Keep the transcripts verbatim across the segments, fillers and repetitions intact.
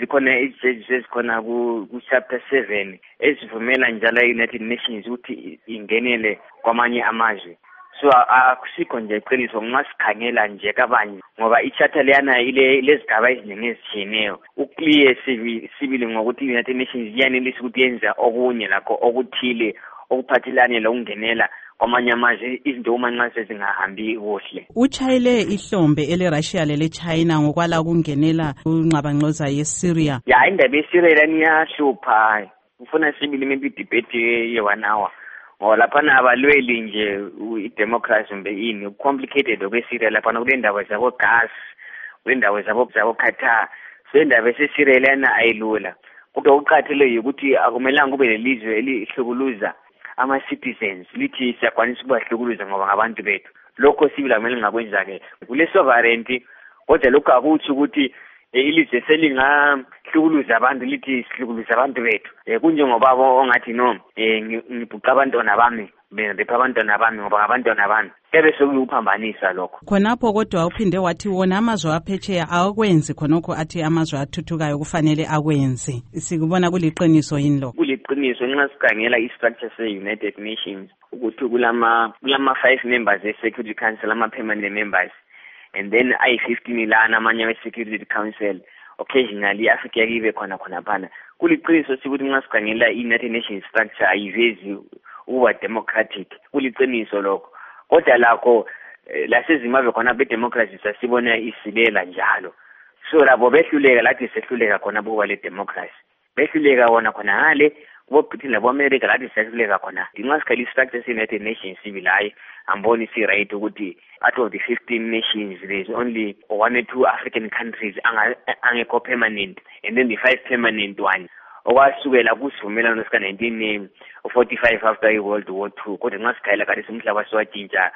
zikhona ijeji ezikhona ku chapter seven ezivumela njalo i-United Nations ukuthi ingenele kwamanye amazwe. So akusikho nje iqiniso nxa sikhangela nje kabanye ngoba i-charter leyana ile lezigaba eziningi ezitshiyeneyo uclear sibili ngokuthi i-United Nations iyanelisa ukuthi yenza okunye lakho okuthile okuphathelane lokungenela kwamanye amazwe izinto uma nxa sezingahambi kuhle. Uchayile ihlombe ele-Russia lele-China ngokwala kungenela unqabanqoza ye-Syria. Ya indaba ye-Syria niyahlupha ufuna sibili maybe debate ye-one hour. Ngoba laphana abalweli nje i-democracy mbe ini complicated okwe-Syria laphana kule ndawo zabo gas kule ndawo zabo zabo Qatar so indaba ye-Syria lena ayilula kodwa uqathele ukuthi akumelanga kube lelizwe elihlukuluza ama-citizens lithi siyakwanisa ukubahlukuluza ngoba ngabantu bethu lokho sibili kumele ngakwenza-ke kule sovereignty kodwa lokho akuthi ukuthi ilizwe selingahlukuluza abantu lithi sihlukuluza abantu bethu kunjengoba ongathi no ngibhuqa abantwana bami bepha abantwana bami ngoba ngabantwana bami kebe sokuyuphambanisa lokho. Khonapho kodwa uphinde wathi wona amazwe aphetsheya awakwenzi khonokho athi amazwe athuthukayo kufanele akwenze. Sikubona kuliqiniso yini lokho? Kuliqiniso nxa sikhangela i-structure se-United Nations ukuthi kulama kulama five members e-Security Council ama-permanent members and then ayi fifteen lana amanye we-Security Council occasionally Africa ibe khona khona phana. Kuliqiniso sikuthi nxa sikhangela i-United Nations structure ayivezi uba democratic kuliqiniso lokho kodwa lakho laseZimbabwe khona be-democracy sasibona isilela njalo so labo behluleka lathi sehluleka khona buba le democracy behluleka wona khona ngale kubo Britain labo America lathi sehluleka khona nxa sikhangela i-structure se-United Nations sibili hayi amboni si right ukuthi out of the fifteen nations there is only one or two African countries angekho permanent and then the five permanent ones okwasukela kusivumelano sika nineteen forty-five after i-World War Two kodwa nxa sikhayela kade umhlaba siwatshintsha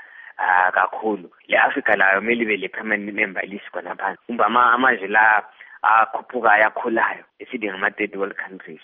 kakhulu le Africa layo kumele ibe le permanent member list khona phansi kumbe amazwe la akhuphuka ayakhulayo esithi ngama third world countries.